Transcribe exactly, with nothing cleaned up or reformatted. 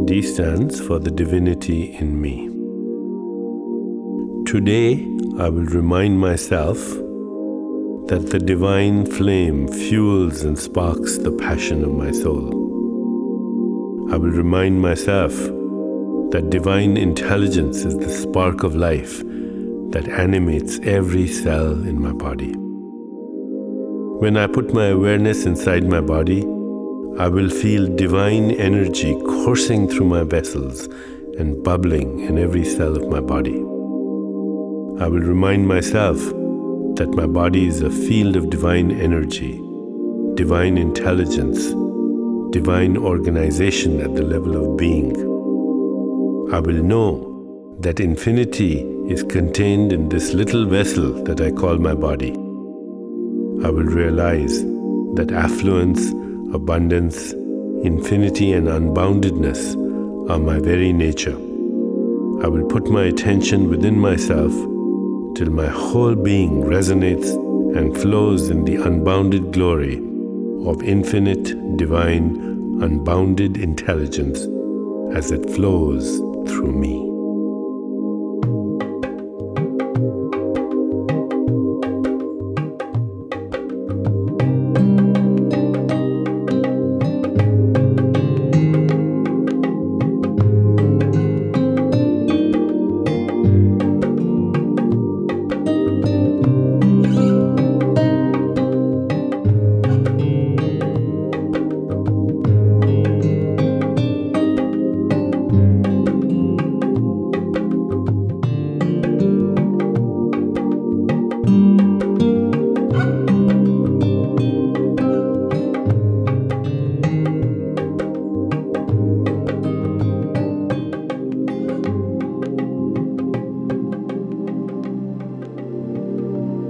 D stands for the divinity in me. Today, I will remind myself that the divine flame fuels and sparks the passion of my soul. I will remind myself that divine intelligence is the spark of life that animates every cell in my body. When I put my awareness inside my body, I will feel divine energy coursing through my vessels and bubbling in every cell of my body. I will remind myself that my body is a field of divine energy, divine intelligence, divine organization at the level of being. I will know that infinity is contained in this little vessel that I call my body. I will realize that affluence, abundance, infinity and unboundedness are my very nature. I will put my attention within myself till my whole being resonates and flows in the unbounded glory of infinite, divine, unbounded intelligence as it flows through me.